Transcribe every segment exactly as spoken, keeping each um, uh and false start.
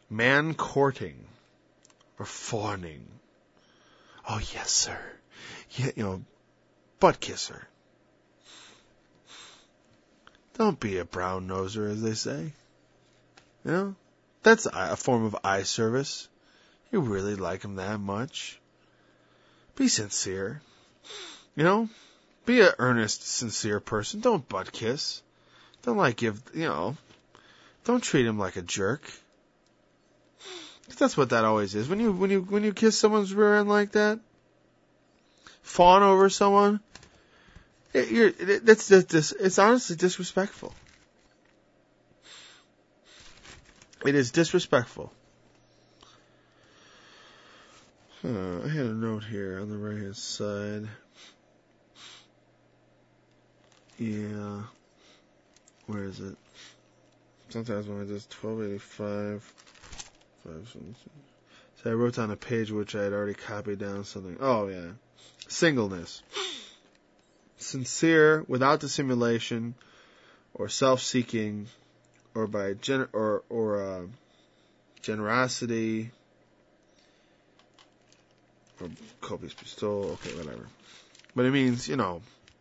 man courting or fawning. Oh, yes, sir. Yeah, you know, butt kisser. Don't be a brown noser, as they say. You know, that's a form of eye service. You really like him that much. Be sincere. You know, be an earnest, sincere person. Don't butt kiss. Don't like give, you know, don't treat him like a jerk. That's what that always is. When you, when you, when you kiss someone's rear end like that, fawn over someone, it, you're, it, that's just, it's honestly disrespectful. It is disrespectful. Huh, I had a note here on the right hand side. Yeah. Where is it? Sometimes when I do twelve eighty-five, five, seven, so I wrote down a page which I had already copied down something. Oh, yeah. Singleness. Sincere, without dissimulation, or self-seeking, or by gen- or or uh, generosity, or copious bestowal. Okay, whatever. But it means, you know,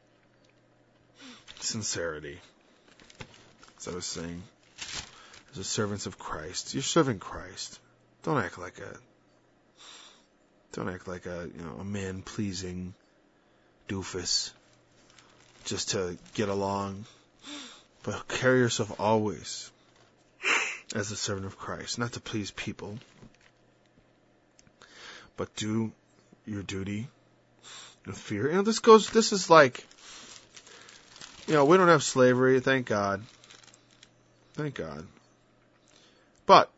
sincerity. As I was saying, as a servants of Christ, you're serving Christ. Don't act like a, don't act like a, you know, a man-pleasing doofus just to get along. But carry yourself always as a servant of Christ, not to please people, but do your duty with fear. You know, this goes, this is like, you know, we don't have slavery, thank God. Thank God. But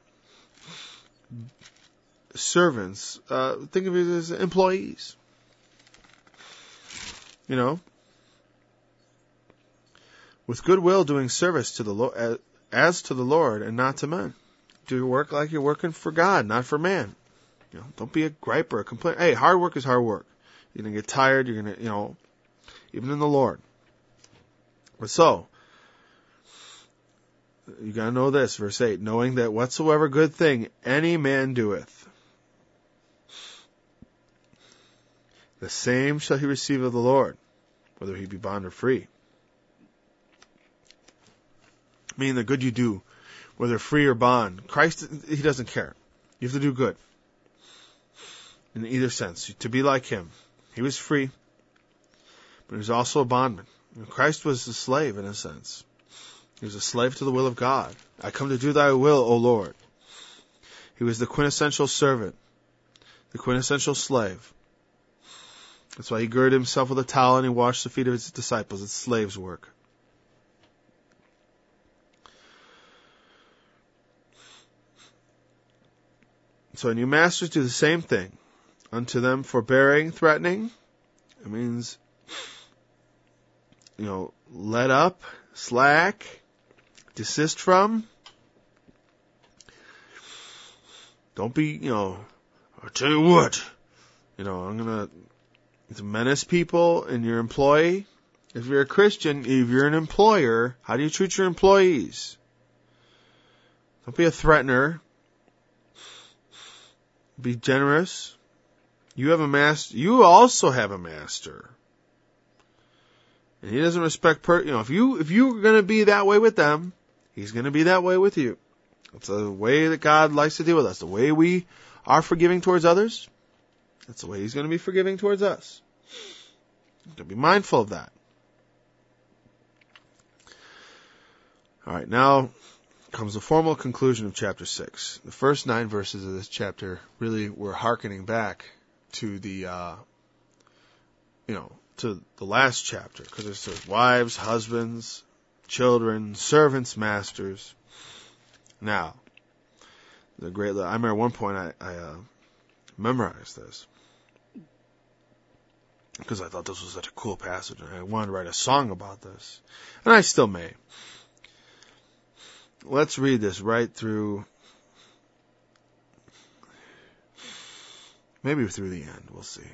servants, uh, think of it as employees. You know, with goodwill doing service to the Lord, as to the Lord and not to men. Do your work like you're working for God, not for man. You know, don't be a gripe or a complaint. Hey, hard work is hard work. You're gonna get tired. You're gonna, you know, even in the Lord. But so, you gotta know this, verse eight, knowing that whatsoever good thing any man doeth, the same shall he receive of the Lord, whether he be bond or free. Meaning the good you do, whether free or bond, Christ, he doesn't care. You have to do good. In either sense, to be like him. He was free, but he was also a bondman. Christ was a slave in a sense. He was a slave to the will of God. I come to do thy will, O Lord. He was the quintessential servant, the quintessential slave. That's why he girded himself with a towel and he washed the feet of his disciples. It's slave's work. So, and you masters do the same thing. Unto them forbearing, threatening. It means, you know, let up, slack, desist from. Don't be, you know, I'll tell you what, you know, I'm going to menace people and your employee. If you're a Christian, if you're an employer, how do you treat your employees? Don't be a threatener. Be generous. You have a master. You also have a master. And he doesn't respect, per, you know, if you, if you're going to be that way with them, he's going to be that way with you. That's the way that God likes to deal with us. The way we are forgiving towards others, that's the way he's going to be forgiving towards us. To be mindful of that. All right, now comes the formal conclusion of chapter six. The first nine verses of this chapter really were hearkening back to the, uh, you know, to the last chapter, because it says wives, husbands, children, servants, masters. Now, the great, I remember at one point I, I uh, memorized this because I thought this was such a cool passage and I wanted to write a song about this. And I still may. Let's read this right through, maybe through the end, we'll see.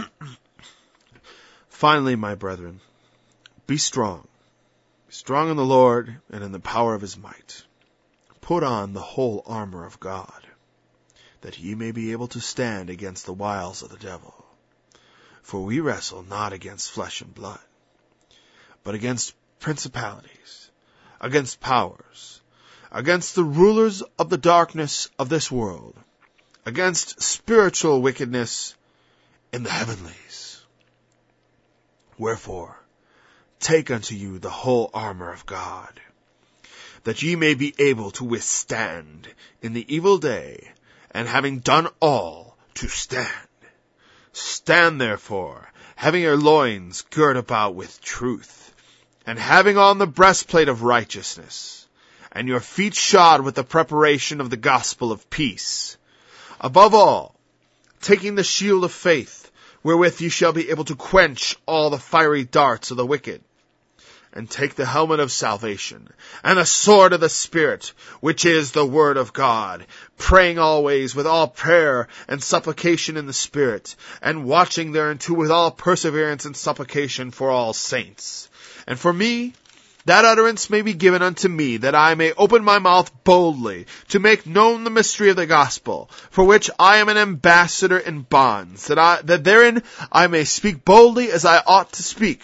Finally, my brethren, be strong. Be strong in the Lord and in the power of his might. Put on the whole armor of God, that ye may be able to stand against the wiles of the devil. For we wrestle not against flesh and blood, but against principalities, against powers, against the rulers of the darkness of this world, against spiritual wickedness in the heavenlies. Wherefore, take unto you the whole armor of God, that ye may be able to withstand in the evil day, and having done all, to stand. Stand therefore, having your loins girt about with truth, and having on the breastplate of righteousness, and your feet shod with the preparation of the gospel of peace. Above all, taking the shield of faith, wherewith ye shall be able to quench all the fiery darts of the wicked. And take the helmet of salvation, and the sword of the Spirit, which is the word of God, praying always with all prayer and supplication in the Spirit, and watching thereunto with all perseverance and supplication for all saints. And for me, that utterance may be given unto me, that I may open my mouth boldly, to make known the mystery of the gospel, for which I am an ambassador in bonds, that I, that therein I may speak boldly as I ought to speak.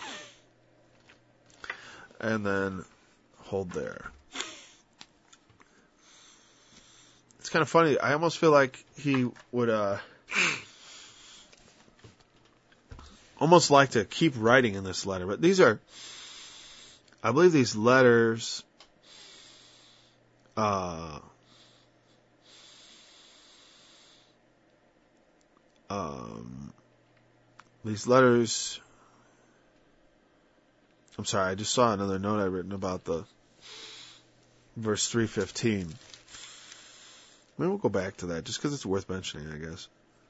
And then hold there. It's kind of funny. I almost feel like he would uh, almost like to keep writing in this letter. But these are, I believe these letters, uh, um, these letters, I'm sorry, I just saw another note I written about the verse three fifteen. Maybe we'll go back to that just because it's worth mentioning, I guess.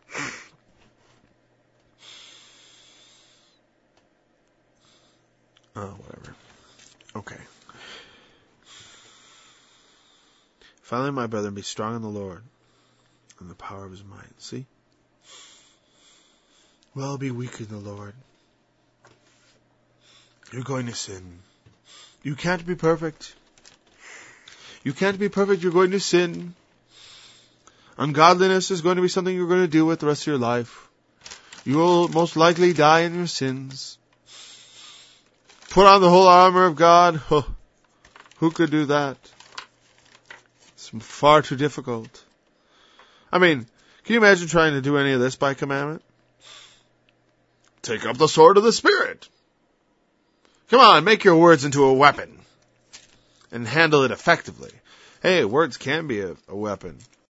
Oh, whatever. Okay. Finally, my brethren, be strong in the Lord and the power of his might. See? Well, be weak in the Lord. You're going to sin. You can't be perfect. You can't be perfect. You're going to sin. Ungodliness is going to be something you're going to deal with the rest of your life. You will most likely die in your sins. Put on the whole armor of God. Oh, who could do that? It's far too difficult. I mean, can you imagine trying to do any of this by commandment? Take up the sword of the Spirit. Come on, make your words into a weapon and handle it effectively. Hey, words can be a, a weapon.